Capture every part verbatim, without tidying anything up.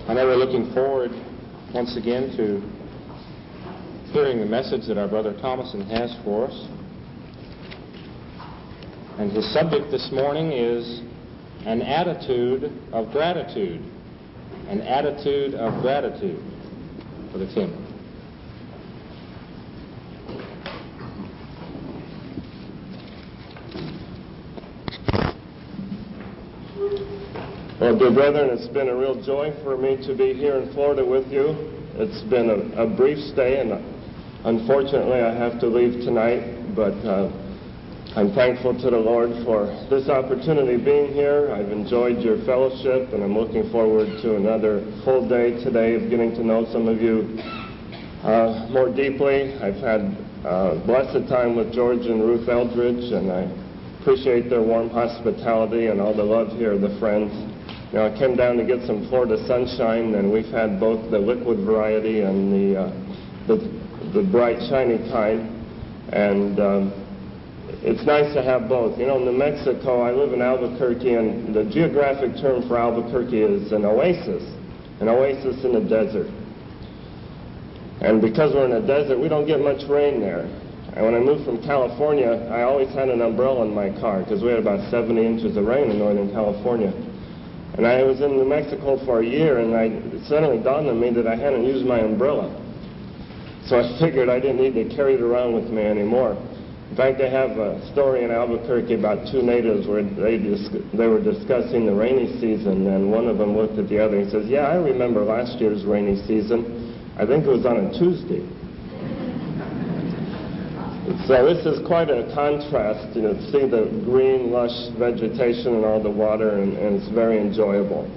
I know we're looking forward once again to hearing the message that our brother Thomason has for us. And his subject this morning is an attitude of gratitude. An attitude of gratitude for the King. Well, dear brethren, it's been a real joy for me to be here in Florida with you. It's been a, a brief stay, and unfortunately I have to leave tonight, but uh, I'm thankful to the Lord for this opportunity being here. I've enjoyed your fellowship, and I'm looking forward to another full day today of getting to know some of you uh, more deeply. I've had a blessed time with George and Ruth Eldridge, and I appreciate their warm hospitality and all the love here of the friends. You know, I came down to get some Florida sunshine, and we've had both the liquid variety and the uh, the, the bright, shiny kind. And um, it's nice to have both. You know, in New Mexico, I live in Albuquerque, and the geographic term for Albuquerque is an oasis, an oasis in the desert. And because we're in a desert, we don't get much rain there. And when I moved from California, I always had an umbrella in my car because we had about seventy inches of rain in Northern California. And I was in New Mexico for a year, and I, it suddenly dawned on me that I hadn't used my umbrella. So I figured I didn't need to carry it around with me anymore. In fact, I have a story in Albuquerque about two natives where they, dis- they were discussing the rainy season, and one of them looked at the other and says, "Yeah, I remember last year's rainy season. I think it was on a Tuesday." So this is quite a contrast, you know, to see the green, lush vegetation and all the water, and, and it's very enjoyable.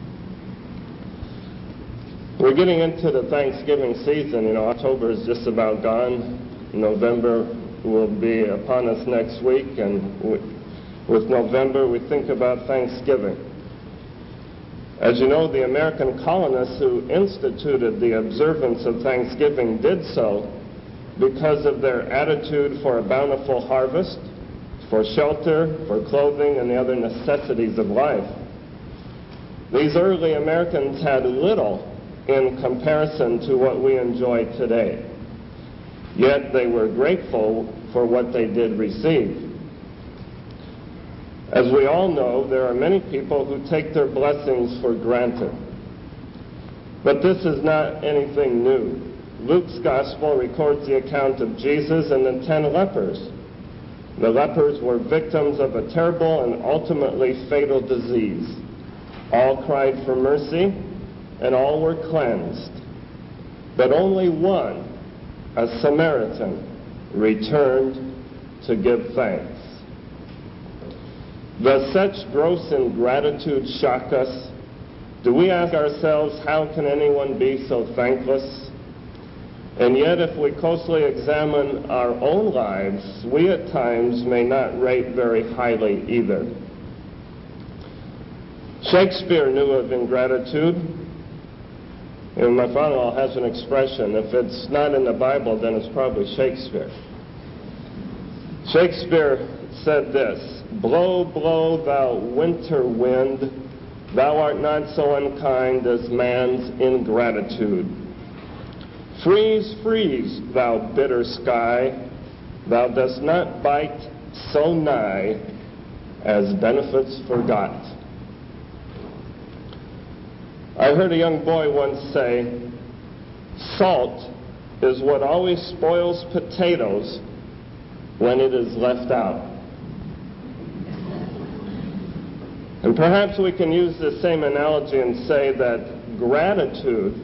We're getting into the Thanksgiving season. You know, October is just about gone. November will be upon us next week, and with November we think about Thanksgiving. As you know, the American colonists who instituted the observance of Thanksgiving did so because of their attitude for a bountiful harvest, for shelter, for clothing, and the other necessities of life. These early Americans had little in comparison to what we enjoy today. Yet they were grateful for what they did receive. As we all know, there are many people who take their blessings for granted. But this is not anything new. Luke's gospel records the account of Jesus and the ten lepers. The lepers were victims of a terrible and ultimately fatal disease. All cried for mercy, and all were cleansed. But only one, a Samaritan, returned to give thanks. Does such gross ingratitude shock us? Do we ask ourselves, how can anyone be so thankless? And yet, if we closely examine our own lives, we at times may not rate very highly either. Shakespeare knew of ingratitude. And my father-in-law has an expression, if it's not in the Bible, then it's probably Shakespeare. Shakespeare said this, "Blow, blow, thou winter wind, thou art not so unkind as man's ingratitude. Freeze, freeze, thou bitter sky, thou dost not bite so nigh as benefits forgot." I heard a young boy once say, "Salt is what always spoils potatoes when it is left out." And perhaps we can use the same analogy and say that gratitude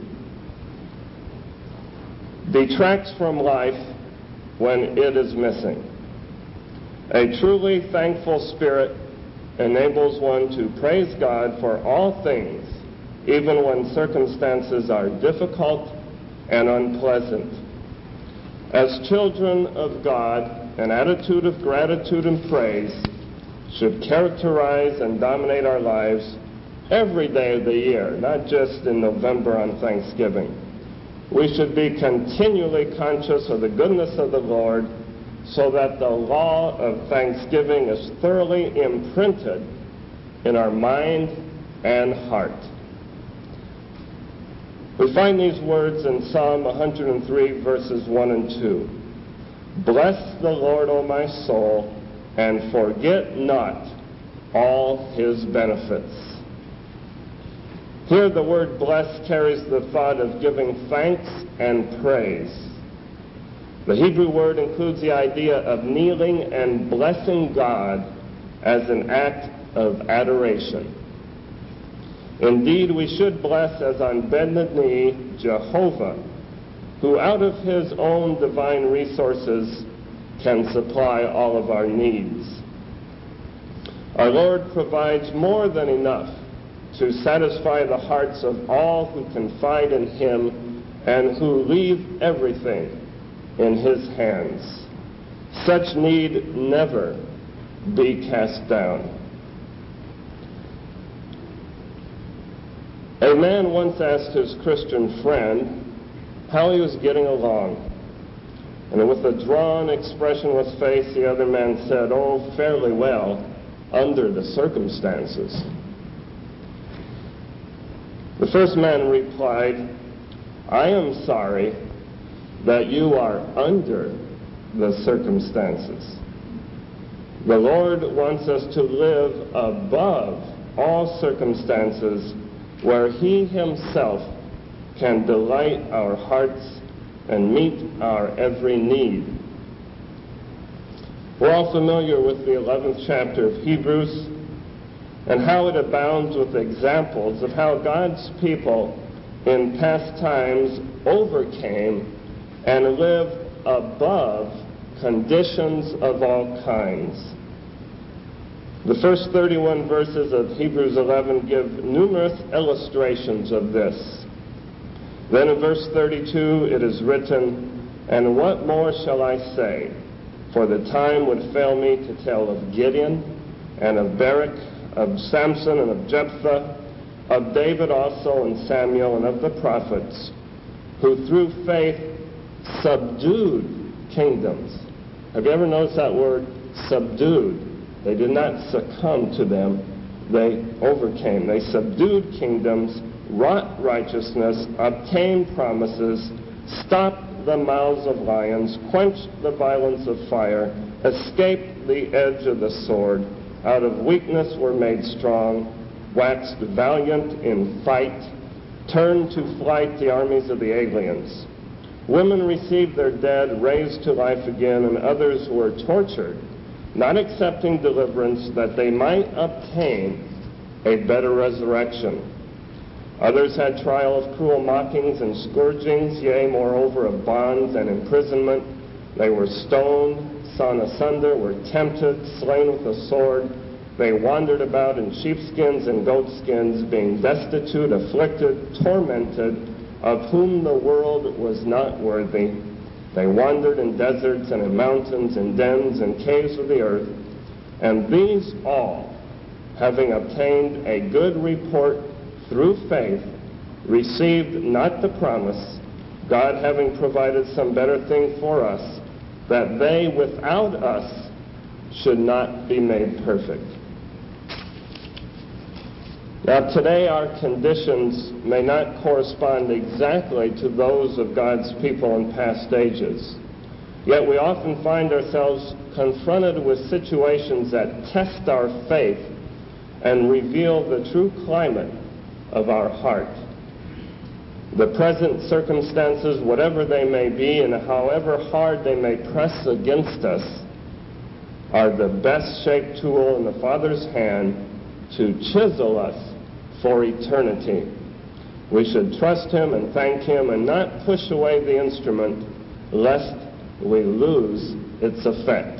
detracts from life when it is missing. A truly thankful spirit enables one to praise God for all things, even when circumstances are difficult and unpleasant. As children of God, an attitude of gratitude and praise should characterize and dominate our lives every day of the year, not just in November on Thanksgiving. We should be continually conscious of the goodness of the Lord so that the law of thanksgiving is thoroughly imprinted in our mind and heart. We find these words in Psalm one hundred three, verses one and two. Bless the Lord, O my soul, and forget not all his benefits. Here the word bless carries the thought of giving thanks and praise. The Hebrew word includes the idea of kneeling and blessing God as an act of adoration. Indeed, we should bless as on bended knee Jehovah, who out of his own divine resources can supply all of our needs. Our Lord provides more than enough to satisfy the hearts of all who confide in him and who leave everything in his hands. Such need never be cast down. A man once asked his Christian friend how he was getting along. And with a drawn, expressionless face, the other man said, "Oh, fairly well, under the circumstances." The first man replied, "I am sorry that you are under the circumstances. The Lord wants us to live above all circumstances where he himself can delight our hearts and meet our every need." We're all familiar with the eleventh chapter of Hebrews and how it abounds with examples of how God's people in past times overcame and lived above conditions of all kinds. The first thirty-one verses of Hebrews eleven give numerous illustrations of this. Then in verse thirty-two it is written, "And what more shall I say? For the time would fail me to tell of Gideon and of Barak, of Samson and of Jephthah, of David also and Samuel, and of the prophets, who through faith subdued kingdoms." Have you ever noticed that word, subdued? They did not succumb to them. They overcame. They subdued kingdoms, wrought righteousness, obtained promises, stopped the mouths of lions, quenched the violence of fire, escaped the edge of the sword, out of weakness were made strong, waxed valiant in fight, turned to flight the armies of the aliens. Women received their dead raised to life again, and others were tortured, not accepting deliverance that they might obtain a better resurrection. Others had trial of cruel mockings and scourgings, yea, moreover, of bonds and imprisonment. They were stoned, sawn asunder, were tempted, slain with the sword. They wandered about in sheepskins and goatskins, being destitute, afflicted, tormented, of whom the world was not worthy. They wandered in deserts and in mountains, in dens and caves of the earth. And these all, having obtained a good report through faith, received not the promise, God having provided some better thing for us, that they without us should not be made perfect. Now today our conditions may not correspond exactly to those of God's people in past ages. Yet we often find ourselves confronted with situations that test our faith and reveal the true climate of our heart. The present circumstances, whatever they may be and however hard they may press against us, are the best shaped tool in the Father's hand to chisel us for eternity. We should trust him and thank him and not push away the instrument lest we lose its effect.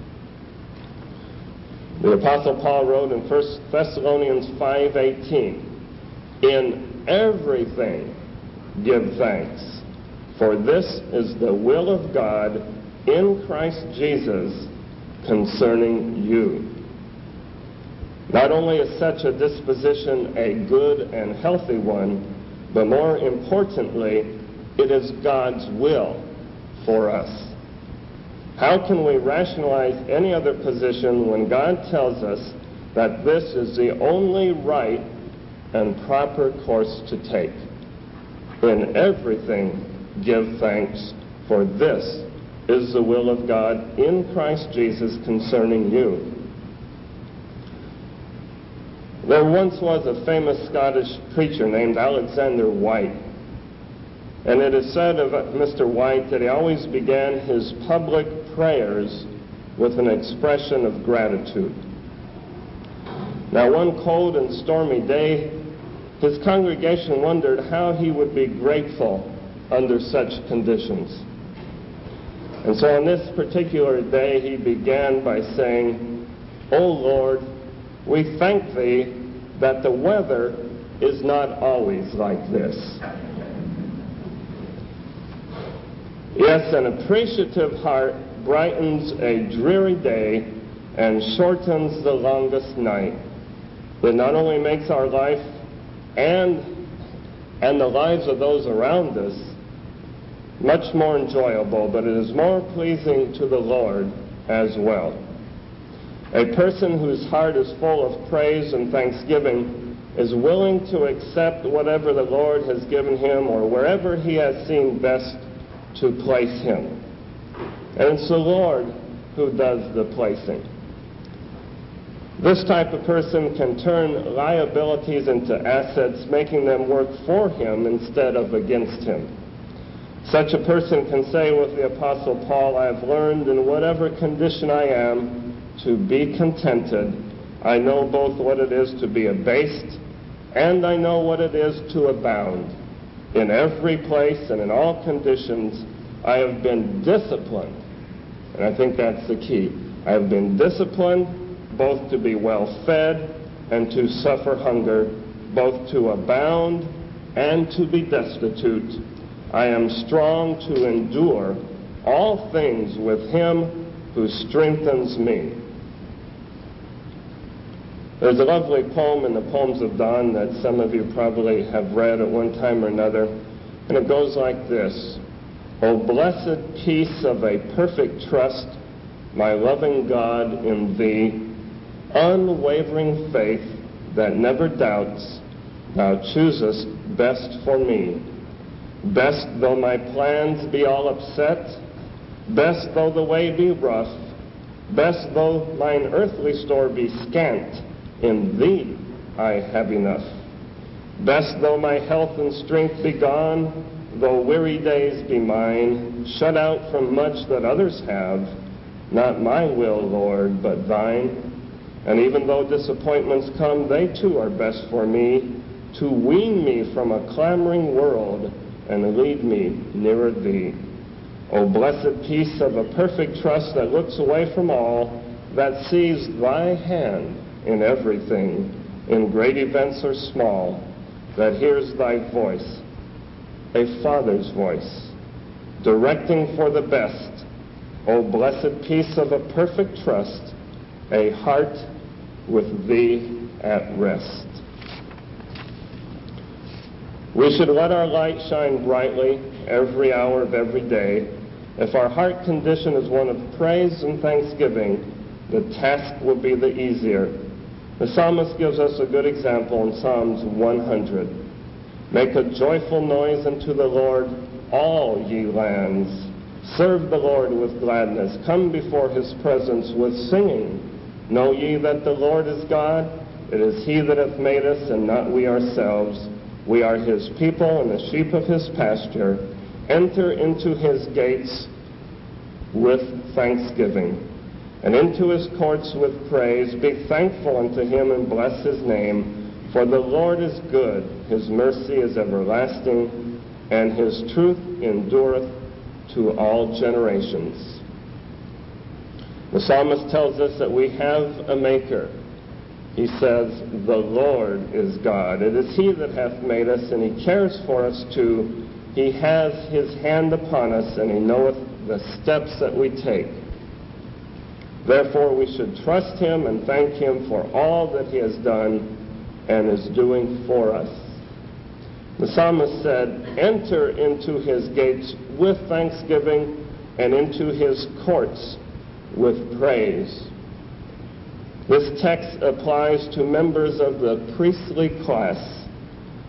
The Apostle Paul wrote in First Thessalonians five eighteen, "In everything give thanks, for this is the will of God in Christ Jesus concerning you." Not only is such a disposition a good and healthy one, but more importantly, it is God's will for us. How can we rationalize any other position when God tells us that this is the only right and proper course to take? In everything give thanks, for this is the will of God in Christ Jesus concerning you. There once was a famous Scottish preacher named Alexander White, and it is said of Mister White that he always began his public prayers with an expression of gratitude. Now, one cold and stormy day, his congregation wondered how he would be grateful under such conditions. And so on this particular day, he began by saying, "O Lord, we thank thee that the weather is not always like this." Yes, an appreciative heart brightens a dreary day and shortens the longest night. It not only makes our life and, and the lives of those around us much more enjoyable, but it is more pleasing to the Lord as well. A person whose heart is full of praise and thanksgiving is willing to accept whatever the Lord has given him or wherever he has seen best to place him. And it's the Lord who does the placing. This type of person can turn liabilities into assets, making them work for him instead of against him. Such a person can say with the Apostle Paul, "I have learned in whatever condition I am to be contented. I know both what it is to be abased, and I know what it is to abound. In every place and in all conditions, I have been disciplined." And I think that's the key. I have been disciplined both to be well fed and to suffer hunger, both to abound and to be destitute. I am strong to endure all things with him who strengthens me. There's a lovely poem in the Poems of Dawn that some of you probably have read at one time or another, and it goes like this: "O blessed peace of a perfect trust, my loving God in thee, unwavering faith that never doubts, thou choosest best for me. Best though my plans be all upset, best though the way be rough, best though mine earthly store be scant, in thee I have enough. Best though my health and strength be gone, though weary days be mine, shut out from much that others have, not my will, Lord, but thine. And even though disappointments come, they too are best for me, to wean me from a clamoring world and lead me nearer thee. O blessed peace of a perfect trust that looks away from all, that sees thy hand in everything, in great events or small, that hears thy voice, a father's voice, directing for the best. O blessed peace of a perfect trust, a heart with thee at rest." We should let our light shine brightly every hour of every day. If our heart condition is one of praise and thanksgiving, the task will be the easier. The psalmist gives us a good example in Psalms one hundred. "Make a joyful noise unto the Lord, all ye lands. Serve the Lord with gladness. Come before his presence with singing. Know ye that the Lord is God? It is he that hath made us, and not we ourselves. We are his people and the sheep of his pasture. Enter into his gates with thanksgiving, and into his courts with praise. Be thankful unto him and bless his name. For the Lord is good, his mercy is everlasting, and his truth endureth to all generations." The psalmist tells us that we have a maker. He says, "The Lord is God. It is he that hath made us, and he cares for us too. He has his hand upon us, and he knoweth the steps that we take. Therefore we should trust him and thank him for all that he has done and is doing for us." The psalmist said, "Enter into his gates with thanksgiving and into his courts with praise." This text applies to members of the priestly class.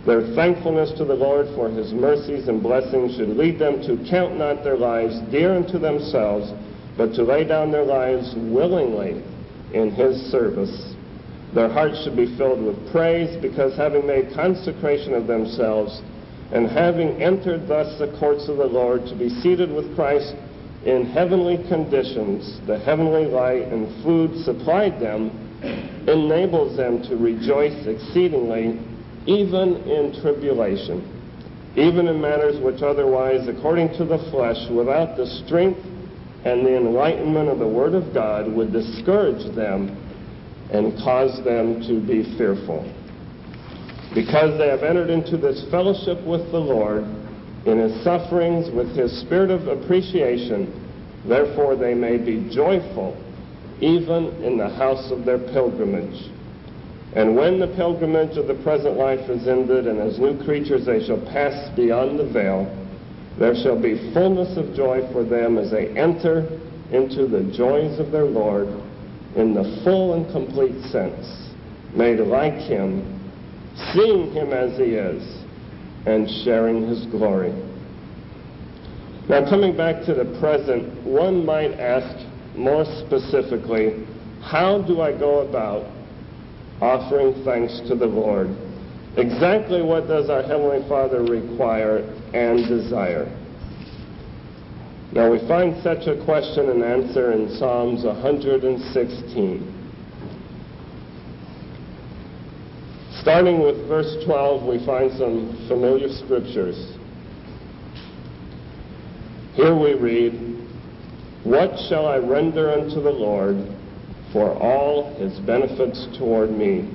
Their thankfulness to the Lord for his mercies and blessings should lead them to count not their lives dear unto themselves, but to lay down their lives willingly in his service. Their hearts should be filled with praise, because having made consecration of themselves, and having entered thus the courts of the Lord to be seated with Christ in heavenly conditions, the heavenly light and food supplied them enables them to rejoice exceedingly, even in tribulation, even in matters which otherwise, according to the flesh, without the strength and the enlightenment of the Word of God, would discourage them and cause them to be fearful. Because they have entered into this fellowship with the Lord in his sufferings with his spirit of appreciation, therefore they may be joyful even in the house of their pilgrimage. And when the pilgrimage of the present life is ended, and as new creatures they shall pass beyond the veil, there shall be fullness of joy for them as they enter into the joys of their Lord in the full and complete sense, made like him, seeing him as he is, and sharing his glory. Now, coming back to the present, one might ask more specifically, how do I go about offering thanks to the Lord? Exactly what does our Heavenly Father require and desire? Now, we find such a question and answer in Psalms one hundred sixteen. Starting with verse twelve, we find some familiar scriptures. Here we read, "What shall I render unto the Lord for all his benefits toward me?"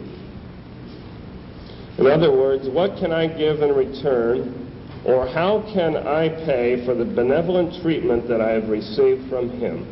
In other words, what can I give in return, or how can I pay for the benevolent treatment that I have received from him?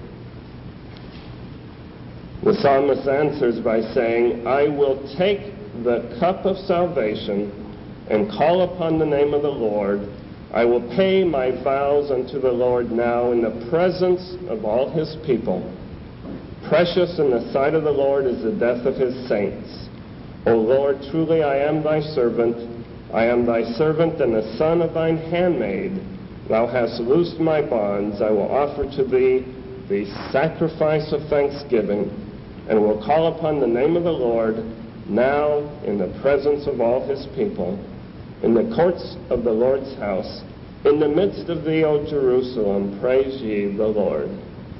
The psalmist answers by saying, "I will take the cup of salvation and call upon the name of the Lord. I will pay my vows unto the Lord now in the presence of all his people. Precious in the sight of the Lord is the death of his saints. O Lord, truly I am thy servant. I am thy servant and the son of thine handmaid. Thou hast loosed my bonds. I will offer to thee the sacrifice of thanksgiving, and will call upon the name of the Lord now in the presence of all his people, in the courts of the Lord's house. In the midst of thee, O Jerusalem, praise ye the Lord."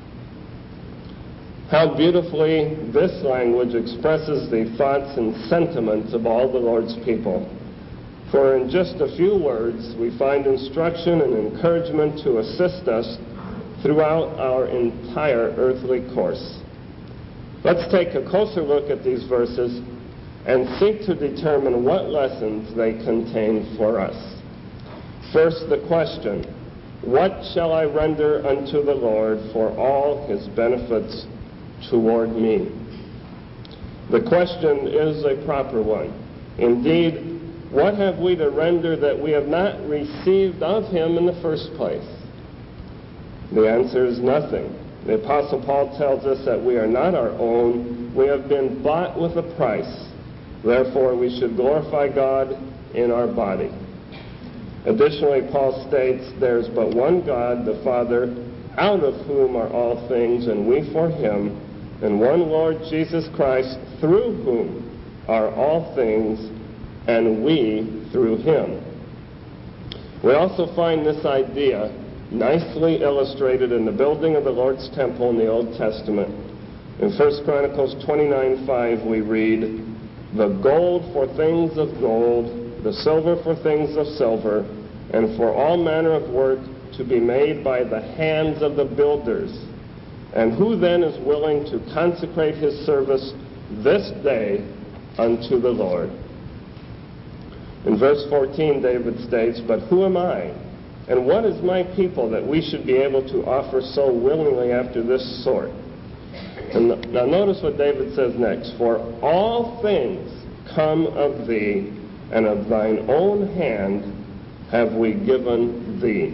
How beautifully this language expresses the thoughts and sentiments of all the Lord's people. For in just a few words, we find instruction and encouragement to assist us throughout our entire earthly course. Let's take a closer look at these verses and seek to determine what lessons they contain for us. First, the question, what shall I render unto the Lord for all his benefits toward me? The question is a proper one. Indeed, what have we to render that we have not received of him in the first place? The answer is nothing. The Apostle Paul tells us that we are not our own. We have been bought with a price. Therefore, we should glorify God in our body. Additionally, Paul states, "There's but one God, the Father, out of whom are all things, and we for him, and one Lord Jesus Christ, through whom are all things, and we through him." We also find this idea nicely illustrated in the building of the Lord's temple in the Old Testament. In First Chronicles twenty-nine five, we read, "The gold for things of gold, the silver for things of silver, and for all manner of work to be made by the hands of the builders. And who then is willing to consecrate his service this day unto the Lord?" In verse fourteen, David states, "But who am I, and what is my people, that we should be able to offer so willingly after this sort?" And now notice what David says next. "For all things come of thee, and of thine own hand have we given thee."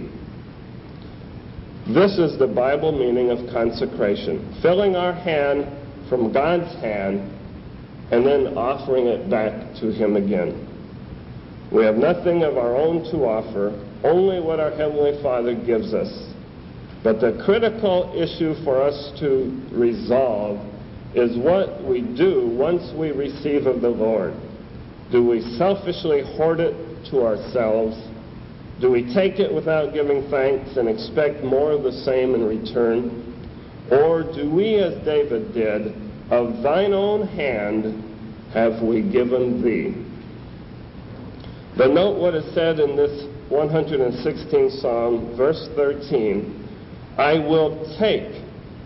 This is the Bible meaning of consecration. Filling our hand from God's hand and then offering it back to him again. We have nothing of our own to offer, only what our Heavenly Father gives us. But the critical issue for us to resolve is what we do once we receive of the Lord. Do we selfishly hoard it to ourselves? Do we take it without giving thanks and expect more of the same in return? Or do we, as David did, of thine own hand have we given thee? But note what is said in this one hundred sixteenth Psalm, verse thirteen, I will take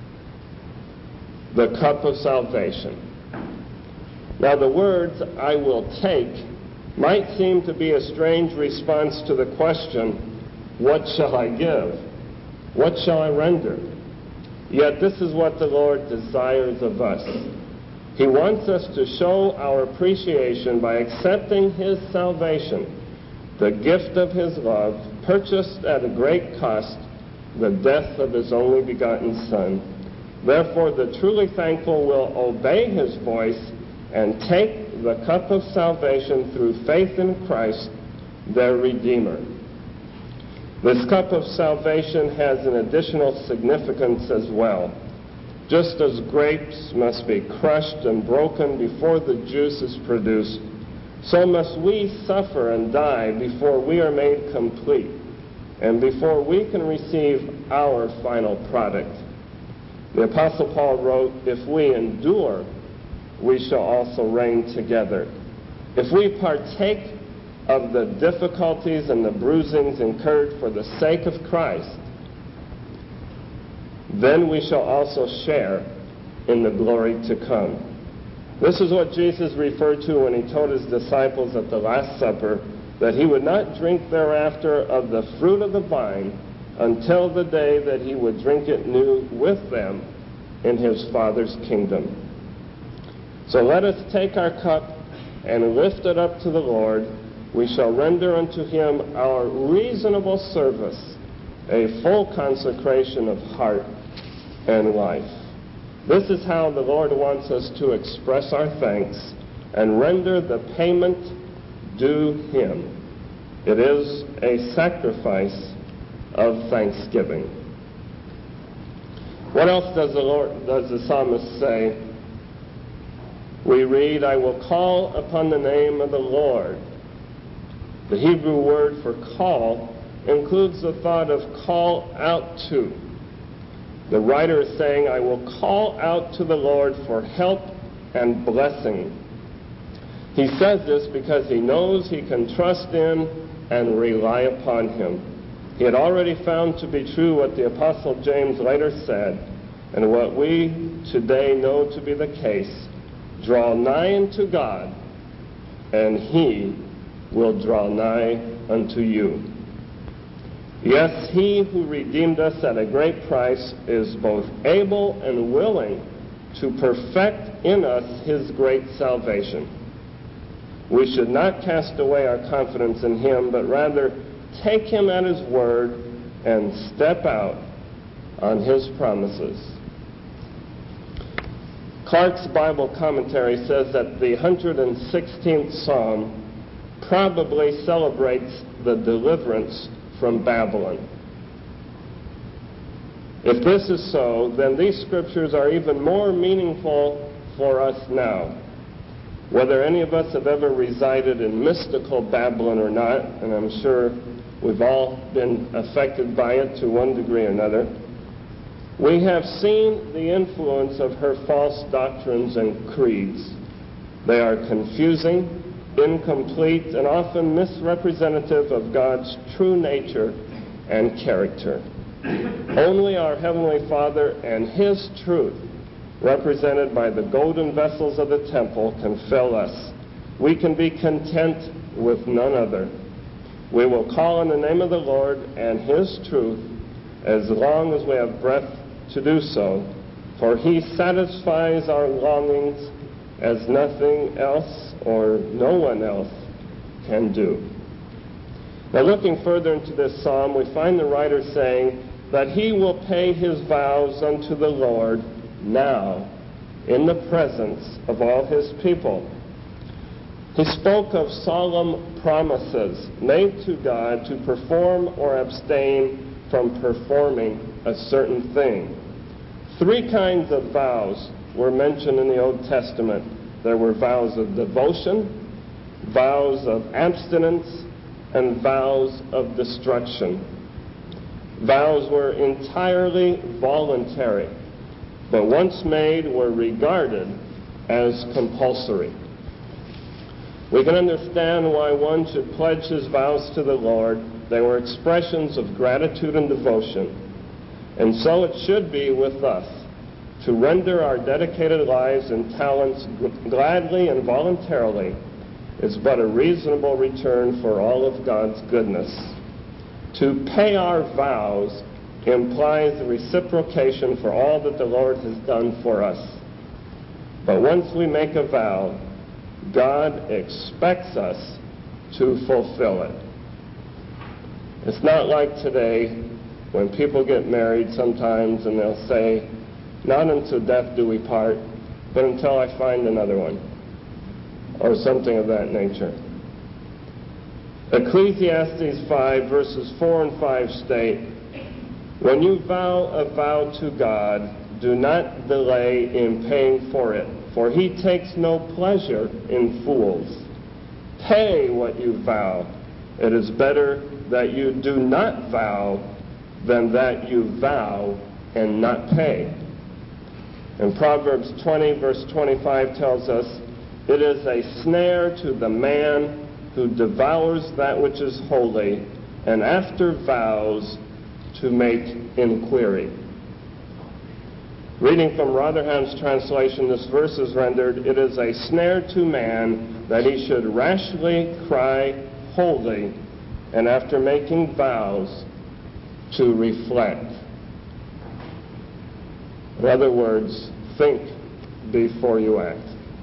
the cup of salvation. Now the words, I will take, might seem to be a strange response to the question, what shall I give? What shall I render? Yet this is what the Lord desires of us. He wants us to show our appreciation by accepting His salvation, the gift of His love, purchased at a great cost, the death of His only begotten Son. Therefore, the truly thankful will obey His voice and take the cup of salvation through faith in Christ, their Redeemer. This cup of salvation has an additional significance as well. Just as grapes must be crushed and broken before the juice is produced, so must we suffer and die before we are made complete and before we can receive our final product. The Apostle Paul wrote, if we endure, we shall also reign together. If we partake of the difficulties and the bruisings incurred for the sake of Christ, then we shall also share in the glory to come. This is what Jesus referred to when He told His disciples at the Last Supper that He would not drink thereafter of the fruit of the vine until the day that He would drink it new with them in His Father's kingdom. So let us take our cup and lift it up to the Lord. We shall render unto Him our reasonable service, a full consecration of heart and life. This is how the Lord wants us to express our thanks and render the payment due Him. It is a sacrifice of thanksgiving. What else does the Lord, does the psalmist say? We read, I will call upon the name of the Lord. The Hebrew word for call includes the thought of call out to. The writer is saying, I will call out to the Lord for help and blessing. He says this because he knows he can trust in and rely upon Him. He had already found to be true what the Apostle James later said, and what we today know to be the case. Draw nigh unto God, and He will draw nigh unto you. Yes, He who redeemed us at a great price is both able and willing to perfect in us His great salvation. We should not cast away our confidence in Him, but rather take Him at His word and step out on His promises. Clark's Bible commentary says that the one hundred sixteenth Psalm probably celebrates the deliverance from Babylon. If this is so, then these scriptures are even more meaningful for us now. Whether any of us have ever resided in mystical Babylon or not, and I'm sure we've all been affected by it to one degree or another, we have seen the influence of her false doctrines and creeds. They are confusing, incomplete, and often misrepresentative of God's true nature and character. Only our Heavenly Father and His truth, represented by the golden vessels of the temple, can fill us. We can be content with none other. We will call on the name of the Lord and His truth as long as we have breath to do so, for He satisfies our longings as nothing else or no one else can do. Now, looking further into this psalm, we find the writer saying that he will pay his vows unto the Lord now in the presence of all His people. He spoke of solemn promises made to God to perform or abstain from performing a certain thing. Three kinds of vows were mentioned in the Old Testament. There were vows of devotion, vows of abstinence, and vows of destruction. Vows were entirely voluntary, but once made were regarded as compulsory. We can understand why one should pledge his vows to the Lord. They were expressions of gratitude and devotion. And so it should be with us. To render our dedicated lives and talents gladly and voluntarily is but a reasonable return for all of God's goodness. To pay our vows implies the reciprocation for all that the Lord has done for us. But once we make a vow, God expects us to fulfill it. It's not like today when people get married sometimes and they'll say, "Not until death do we part, but until I find another one," or something of that nature. Ecclesiastes five, verses four and five state, "When you vow a vow to God, do not delay in paying for it, for he takes no pleasure in fools. Pay what you vow. It is better that you do not vow than that you vow and not pay." And Proverbs twenty, verse twenty-five tells us, "It is a snare to the man who devours that which is holy, and after vows to make inquiry." Reading from Rotherham's translation, this verse is rendered, "It is a snare to man that he should rashly cry holy, and after making vows to reflect." In other words, think before you act.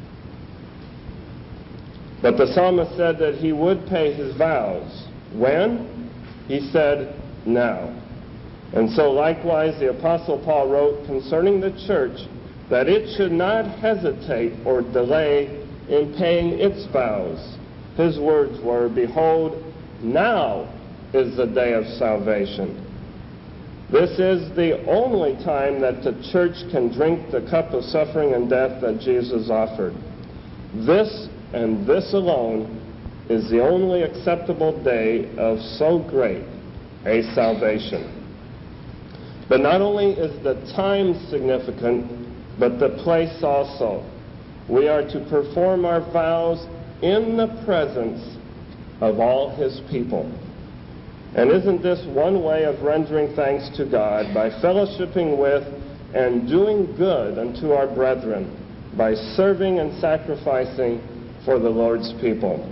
But the psalmist said that he would pay his vows. When? He said, now. And so likewise the Apostle Paul wrote concerning the church that it should not hesitate or delay in paying its vows. His words were, "Behold, now is the day of salvation." This is the only time that the church can drink the cup of suffering and death that Jesus offered. This and this alone is the only acceptable day of so great a salvation. But not only is the time significant, but the place also. We are to perform our vows in the presence of all his people. And isn't this one way of rendering thanks to God, by fellowshipping with and doing good unto our brethren, by serving and sacrificing for the Lord's people?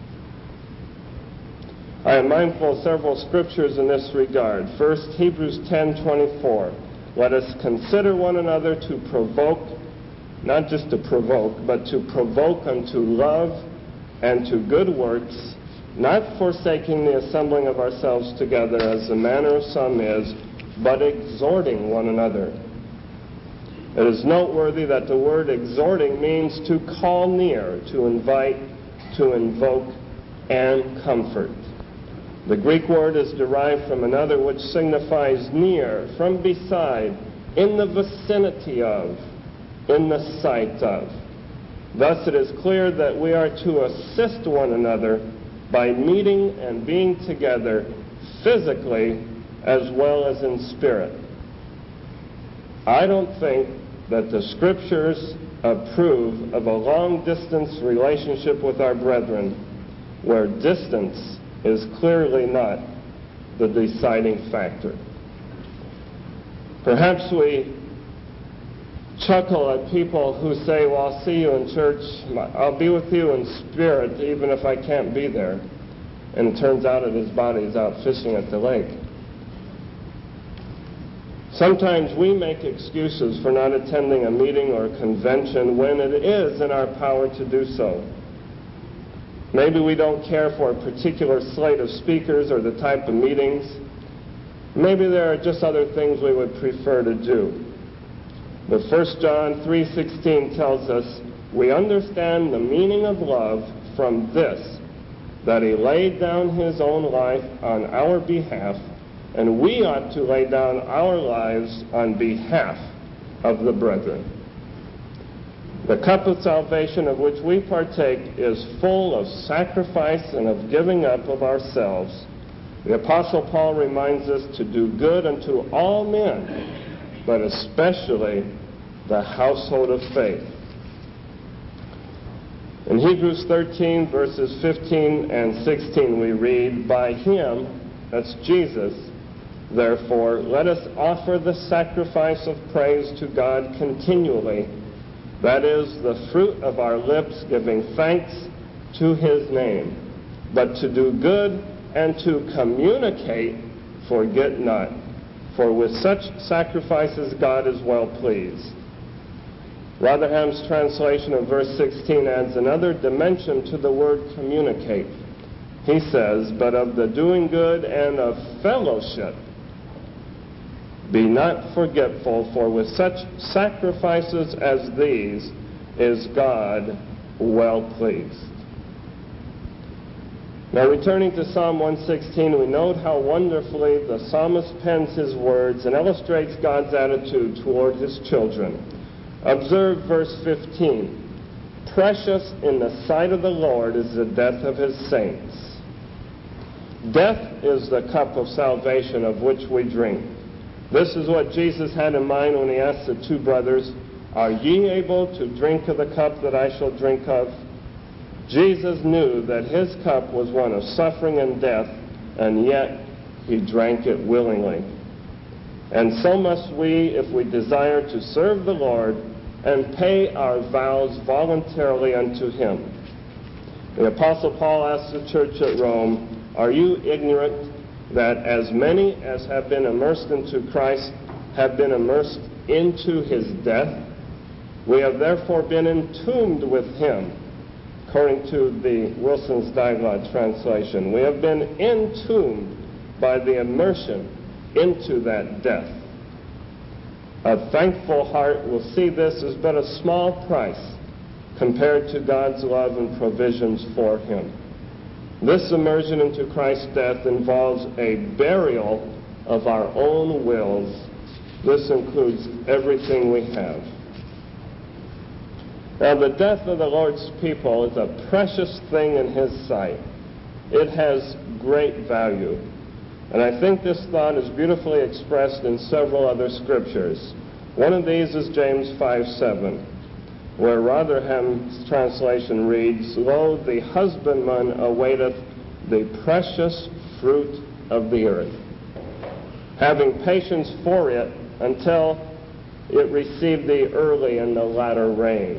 I am mindful of several scriptures in this regard. First, Hebrews ten twenty-four. Let us consider one another to provoke, not just to provoke, but to provoke unto love and to good works, not forsaking the assembling of ourselves together as the manner of some is, but exhorting one another. It is noteworthy that the word exhorting means to call near, to invite, to invoke, and comfort. The Greek word is derived from another which signifies near, from beside, in the vicinity of, in the sight of. Thus it is clear that we are to assist one another by meeting and being together physically as well as in spirit. I don't think that the scriptures approve of a long-distance relationship with our brethren where distance is clearly not the deciding factor. Perhaps we chuckle at people who say, well, I'll see you in church, I'll be with you in spirit even if I can't be there. And it turns out that his body is out fishing at the lake. Sometimes we make excuses for not attending a meeting or a convention when it is in our power to do so. Maybe we don't care for a particular slate of speakers or the type of meetings. Maybe there are just other things we would prefer to do. But First John three sixteen tells us, we understand the meaning of love from this, that he laid down his own life on our behalf, and we ought to lay down our lives on behalf of the brethren. The cup of salvation of which we partake is full of sacrifice and of giving up of ourselves. The Apostle Paul reminds us to do good unto all men, but especially the household of faith. In Hebrews thirteen, verses fifteen and sixteen, we read, "By him," that's Jesus, "therefore, let us offer the sacrifice of praise to God continually, that is, the fruit of our lips, giving thanks to his name. But to do good and to communicate, forget not, for with such sacrifices God is well pleased." Rotherham's translation of verse sixteen adds another dimension to the word communicate. He says, "But of the doing good and of fellowship, be not forgetful, for with such sacrifices as these is God well pleased." Now, returning to Psalm one sixteen, we note how wonderfully the psalmist pens his words and illustrates God's attitude toward his children. Observe verse fifteen. "Precious in the sight of the Lord is the death of his saints." Death is the cup of salvation of which we drink. This is what Jesus had in mind when he asked the two brothers, "Are ye able to drink of the cup that I shall drink of?" Jesus knew that his cup was one of suffering and death, and yet he drank it willingly. And so must we if we desire to serve the Lord and pay our vows voluntarily unto him. The Apostle Paul asked the church at Rome, "Are you ignorant that as many as have been immersed into Christ have been immersed into his death? We have therefore been entombed with him," according to the Wilson's Dialogue translation. We have been entombed by the immersion into that death. A thankful heart will see this as but a small price compared to God's love and provisions for him. This immersion into Christ's death involves a burial of our own wills. This includes everything we have. Now, the death of the Lord's people is a precious thing in his sight. It has great value. And I think this thought is beautifully expressed in several other scriptures. One of these is James five seven, where Rotherham's translation reads, "Lo, the husbandman awaiteth the precious fruit of the earth, having patience for it until it receive the early and the latter rain."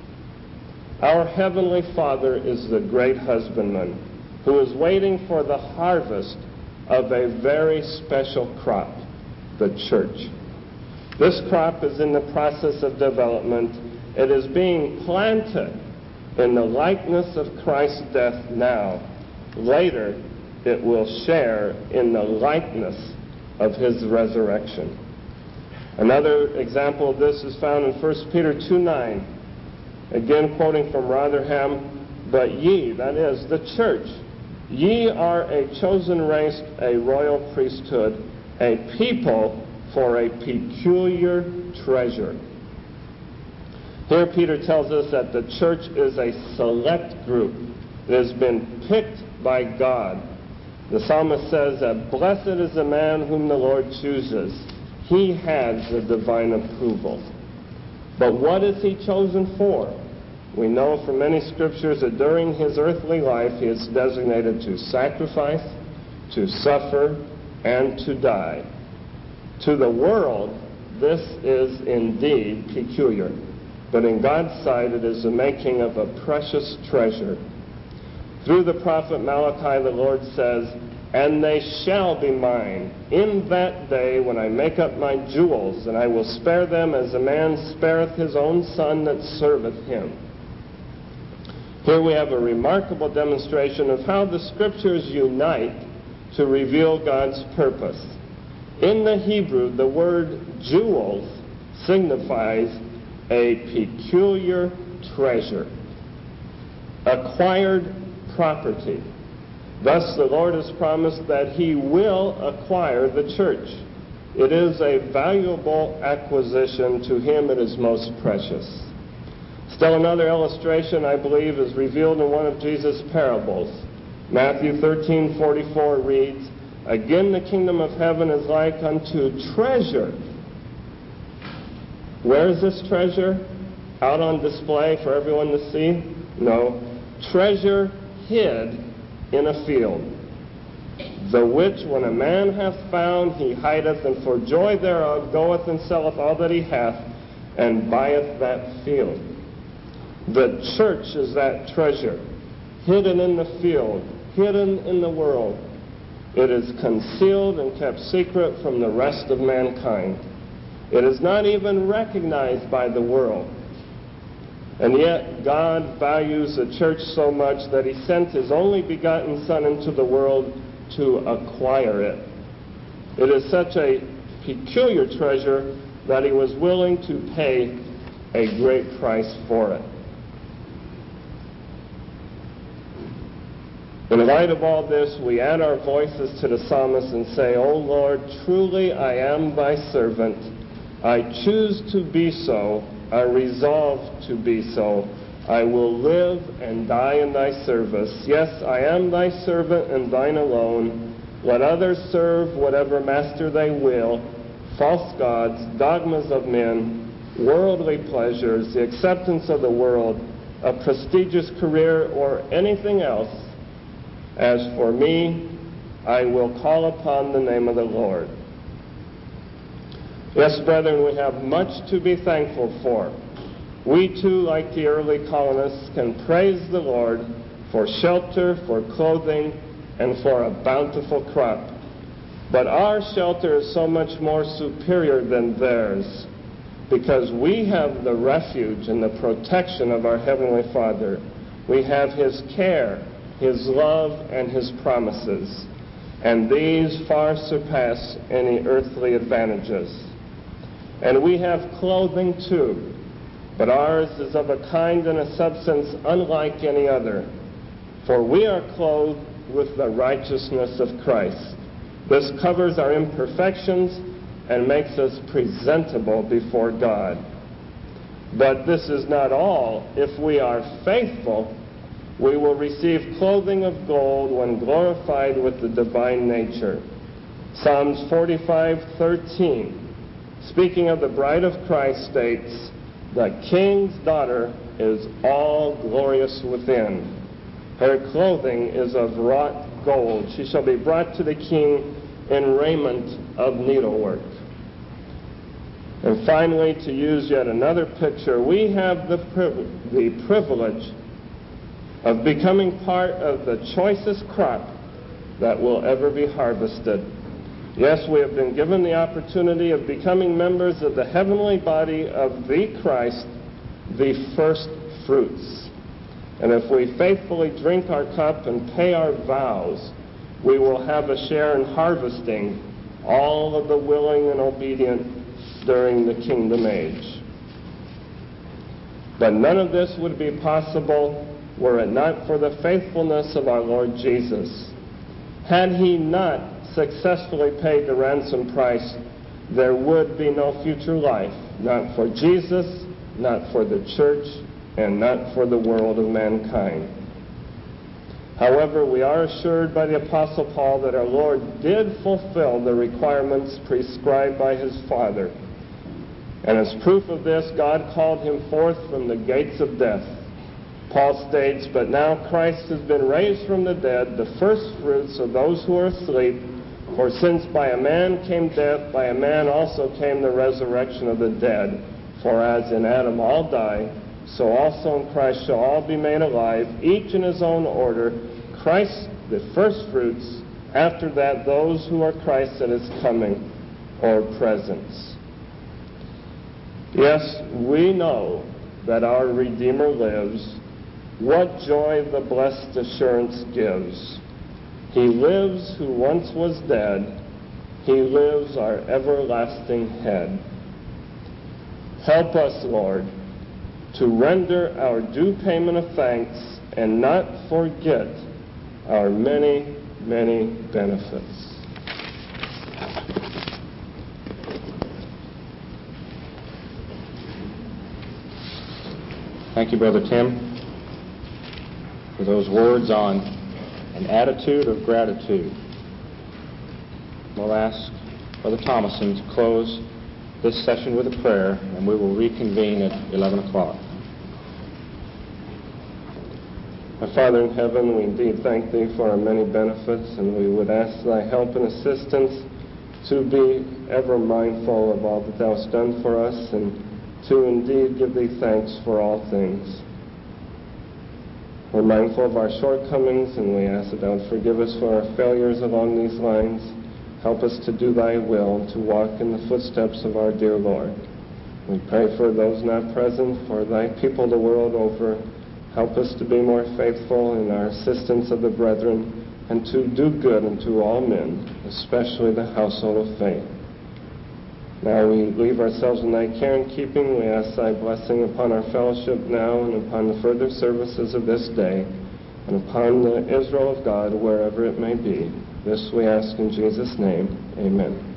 Our Heavenly Father is the great husbandman who is waiting for the harvest of a very special crop, the church. This crop is in the process of development. It is being planted in the likeness of Christ's death now. Later, it will share in the likeness of his resurrection. Another example of this is found in First Peter two nine. Again, quoting from Rotherham, "But ye," that is, the church, "ye are a chosen race, a royal priesthood, a people for a peculiar treasure." Here Peter tells us that the church is a select group that has been picked by God. The psalmist says that blessed is the man whom the Lord chooses. He has the divine approval. But what is he chosen for? We know from many scriptures that during his earthly life he is designated to sacrifice, to suffer, and to die. To the world, this is indeed peculiar. But in God's sight, it is the making of a precious treasure. Through the prophet Malachi, the Lord says, "And they shall be mine in that day when I make up my jewels, and I will spare them as a man spareth his own son that serveth him." Here we have a remarkable demonstration of how the Scriptures unite to reveal God's purpose. In the Hebrew, the word jewels signifies a peculiar treasure. acquired property. Thus, the Lord has promised that He will acquire the church. It is a valuable acquisition. To Him it is most precious. Still another illustration, I believe, is revealed in one of Jesus' parables. Matthew thirteen forty-four reads, "Again the kingdom of heaven is like unto treasure." Where is this treasure? Out on display for everyone to see? No. Treasure hid in a field, the which when a man hath found, he hideth, and for joy thereof goeth and selleth all that he hath, and buyeth that field. The church is that treasure, hidden in the field, hidden in the world. It is concealed and kept secret from the rest of mankind. It is not even recognized by the world. And yet God values the church so much that He sent His only begotten Son into the world to acquire it. It is such a peculiar treasure that He was willing to pay a great price for it. In light of all this, we add our voices to the psalmist and say, "O Lord, truly I am Thy servant. I choose to be so. I resolve to be so. I will live and die in Thy service. Yes, I am Thy servant and Thine alone. Let others serve whatever master they will, false gods, dogmas of men, worldly pleasures, the acceptance of the world, a prestigious career, or anything else. As for me, I will call upon the name of the Lord." Yes, brethren, we have much to be thankful for. We too, like the early colonists, can praise the Lord for shelter, for clothing, and for a bountiful crop. But our shelter is so much more superior than theirs, because we have the refuge and the protection of our Heavenly Father. We have His care, His love, and His promises. And these far surpass any earthly advantages. And we have clothing too, but ours is of a kind and a substance unlike any other. For we are clothed with the righteousness of Christ. This covers our imperfections and makes us presentable before God. But this is not all. If we are faithful, we will receive clothing of gold when glorified with the divine nature. Psalms forty-five thirteen. Speaking of the bride of Christ, states, "The king's daughter is all glorious within. Her clothing is of wrought gold. She shall be brought to the king in raiment of needlework." And finally, to use yet another picture, we have the, priv- the privilege of becoming part of the choicest crop that will ever be harvested. Yes, we have been given the opportunity of becoming members of the heavenly body of the Christ, the first fruits. And if we faithfully drink our cup and pay our vows, we will have a share in harvesting all of the willing and obedient during the kingdom age. But none of this would be possible were it not for the faithfulness of our Lord Jesus. Had He not successfully paid the ransom price, there would be no future life, not for Jesus, not for the church, and not for the world of mankind. However, we are assured by the Apostle Paul that our Lord did fulfill the requirements prescribed by His Father. And as proof of this, God called Him forth from the gates of death. Paul states, "But now Christ has been raised from the dead, the first fruits of those who are asleep. For since by a man came death, by a man also came the resurrection of the dead. For as in Adam all die, so also in Christ shall all be made alive, each in his own order, Christ the first fruits, after that those who are Christ at His coming or presence." Yes, we know that our Redeemer lives. What joy the blessed assurance gives. He lives who once was dead. He lives our everlasting head. Help us, Lord, to render our due payment of thanks and not forget our many, many benefits. Thank you, Brother Tim, for those words on an attitude of gratitude. We'll ask Brother Thomason to close this session with a prayer, and we will reconvene at eleven o'clock. Our Father in heaven, we indeed thank Thee for our many benefits, and we would ask Thy help and assistance to be ever mindful of all that Thou hast done for us, and to indeed give Thee thanks for all things. We're mindful of our shortcomings, and we ask that Thou would forgive us for our failures along these lines. Help us to do Thy will, to walk in the footsteps of our dear Lord. We pray for those not present, for Thy people the world over. Help us to be more faithful in our assistance of the brethren, and to do good unto all men, especially the household of faith. Now we leave ourselves in Thy care and keeping. We ask Thy blessing upon our fellowship now and upon the further services of this day, and upon the Israel of God wherever it may be. This we ask in Jesus' name. Amen.